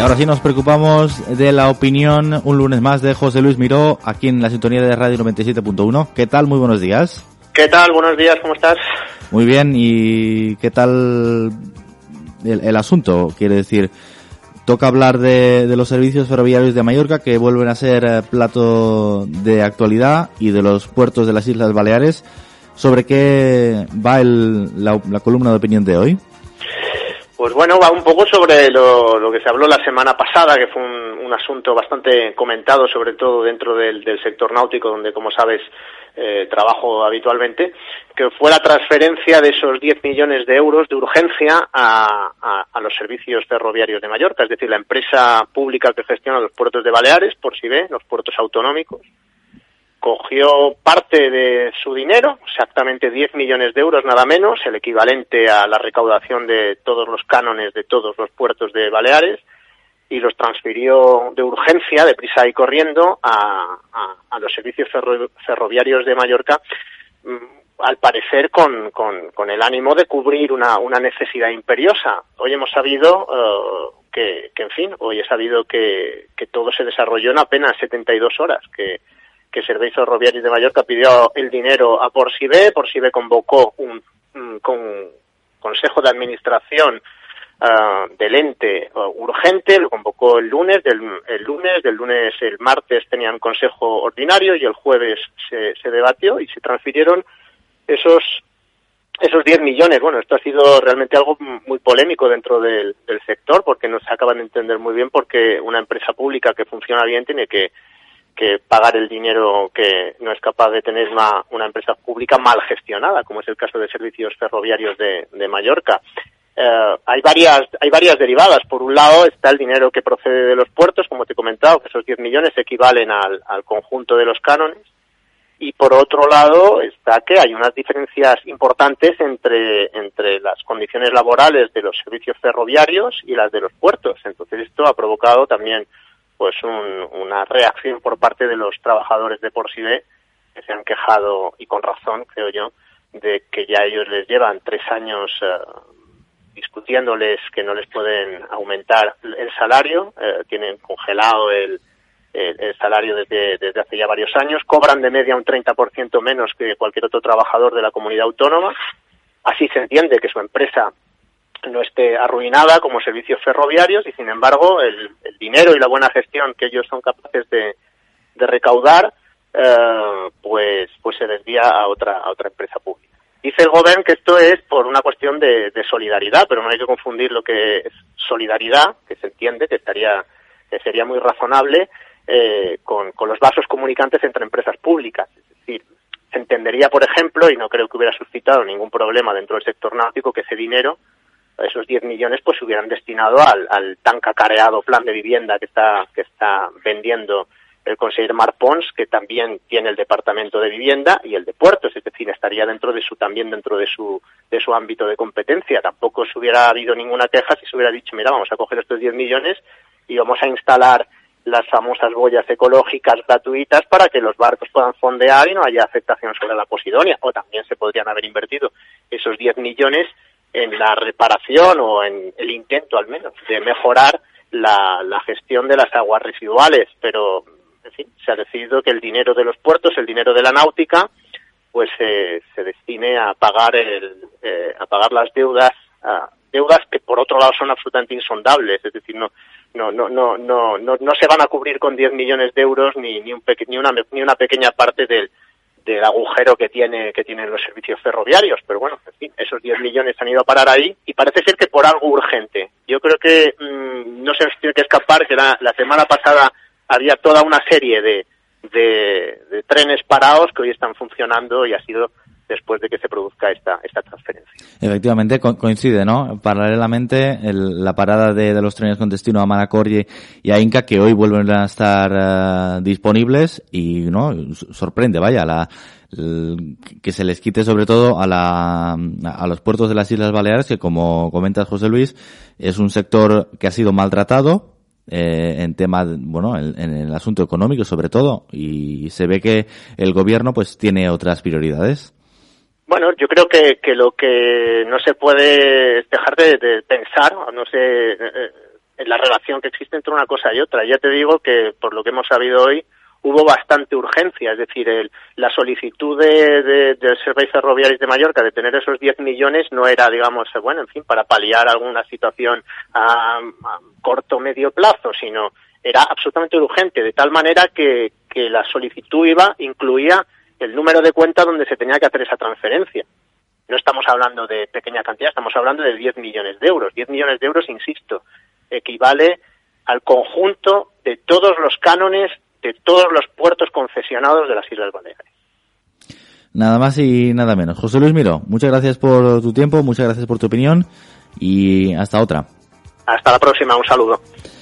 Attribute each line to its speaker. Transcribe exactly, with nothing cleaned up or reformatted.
Speaker 1: Y ahora sí nos preocupamos de la opinión un lunes más de José Luis Miró, aquí en la sintonía de Radio noventa y siete punto uno. ¿Qué tal? Muy buenos días.
Speaker 2: ¿Qué tal? Buenos días, ¿cómo estás?
Speaker 1: Muy bien, ¿y qué tal el, el asunto? Quiere decir, toca hablar de, de los servicios ferroviarios de Mallorca, que vuelven a ser eh, plato de actualidad, y de los puertos de las Islas Baleares. ¿Sobre qué va el, la, la columna de opinión de hoy?
Speaker 2: Pues bueno, va un poco sobre lo, lo que se habló la semana pasada, que fue un, un asunto bastante comentado, sobre todo dentro del, del sector náutico, donde, como sabes, eh, trabajo habitualmente, que fue la transferencia de esos diez millones de euros de urgencia a, a, a los servicios ferroviarios de Mallorca, es decir, la empresa pública que gestiona los puertos de Baleares, Porsivé, los puertos autonómicos, cogió parte de su dinero, exactamente diez millones de euros nada menos, el equivalente a la recaudación de todos los cánones de todos los puertos de Baleares, y los transfirió de urgencia, deprisa y corriendo, a, a, a los servicios ferro, ferroviarios de Mallorca, al parecer con, con, con el ánimo de cubrir una, una necesidad imperiosa. Hoy hemos sabido uh, que, que, en fin, hoy he sabido que, que todo se desarrolló en apenas setenta y dos horas, que que Servicios Ferroviarios de Mallorca pidió el dinero a Porsivé, Porsivé convocó un, un, un consejo de administración uh, del ente uh, urgente, lo convocó el lunes, del el lunes, del lunes el martes tenían consejo ordinario y el jueves se, se debatió y se transfirieron esos esos diez millones. Bueno, esto ha sido realmente algo muy polémico dentro del, del sector, porque no se acaban de entender muy bien porque una empresa pública que funciona bien tiene que que pagar el dinero que no es capaz de tener una, una empresa pública mal gestionada, como es el caso de Servicios Ferroviarios de, de Mallorca. Eh, hay varias hay varias derivadas. Por un lado está el dinero que procede de los puertos, como te he comentado, que esos diez millones equivalen al, al conjunto de los cánones, y por otro lado está que hay unas diferencias importantes entre, entre las condiciones laborales de los servicios ferroviarios y las de los puertos. Entonces esto ha provocado también pues un, una reacción por parte de los trabajadores de Porsivé, que se han quejado, y con razón, creo yo, de que ya ellos les llevan tres años uh, discutiéndoles que no les pueden aumentar el salario, uh, tienen congelado el, el, el salario desde, desde hace ya varios años, cobran de media un treinta por ciento menos que cualquier otro trabajador de la comunidad autónoma. Así se entiende que su empresa no esté arruinada como servicios ferroviarios, y sin embargo el, el dinero y la buena gestión que ellos son capaces de, de recaudar eh, pues pues se desvía a otra a otra empresa pública. Dice el gobierno que esto es por una cuestión de, de solidaridad, pero no hay que confundir lo que es solidaridad, que se entiende que estaría que sería muy razonable, eh, con, con los vasos comunicantes entre empresas públicas. Es decir, se entendería, por ejemplo, y no creo que hubiera suscitado ningún problema dentro del sector náutico, que ese dinero, esos diez millones, pues se hubieran destinado al, al tan cacareado plan de vivienda que está que está vendiendo el consejero Marc Pons, que también tiene el departamento de vivienda y el de puertos, es decir, estaría dentro de su también dentro de su de su ámbito de competencia. Tampoco se hubiera habido ninguna queja si se hubiera dicho, mira, vamos a coger estos diez millones y vamos a instalar las famosas boyas ecológicas gratuitas para que los barcos puedan fondear y no haya afectación sobre la Posidonia. O también se podrían haber invertido esos diez millones en la reparación, o en el intento al menos de mejorar la, la gestión de las aguas residuales, pero en fin, se ha decidido que el dinero de los puertos, el dinero de la náutica, pues eh, se destine a pagar el, eh, a pagar las deudas, a, deudas que por otro lado son absolutamente insondables, es decir, no no no no no no, no se van a cubrir con diez millones de euros ni ni un peque, ni una ni una pequeña parte del del agujero que tiene que tienen los servicios ferroviarios, pero bueno, en fin, esos diez millones han ido a parar ahí, y parece ser que por algo urgente. Yo creo que mmm, no se nos tiene que escapar que la, la semana pasada había toda una serie de, de de trenes parados que hoy están funcionando, y ha sido después de que se produzca esta esta transferencia.
Speaker 1: Efectivamente, co- coincide, ¿no? Paralelamente, el, la parada de, de los trenes con destino a Manacorrie y a Inca, que hoy vuelven a estar uh, disponibles, y no sorprende, vaya, la, el, que se les quite sobre todo a la a los puertos de las Islas Baleares, que, como comentas, José Luis, es un sector que ha sido maltratado eh, en tema, bueno, en, en el asunto económico sobre todo, y se ve que el gobierno pues tiene otras prioridades.
Speaker 2: Bueno, yo creo que, que lo que no se puede dejar de, de pensar, no sé, en la relación que existe entre una cosa y otra. Ya te digo que, por lo que hemos sabido hoy, hubo bastante urgencia, es decir, el, la solicitud de, de, del Serveis Ferroviaris de Mallorca de tener esos diez millones no era, digamos, bueno, en fin, para paliar alguna situación a, a corto o medio plazo, sino era absolutamente urgente, de tal manera que, que la solicitud iba, incluía el número de cuenta donde se tenía que hacer esa transferencia. No estamos hablando de pequeña cantidad, estamos hablando de diez millones de euros. diez millones de euros, insisto, equivale al conjunto de todos los cánones de todos los puertos concesionados de las Islas Baleares.
Speaker 1: Nada más y nada menos. José Luis Miró, muchas gracias por tu tiempo, muchas gracias por tu opinión y hasta otra.
Speaker 2: Hasta la próxima, un saludo.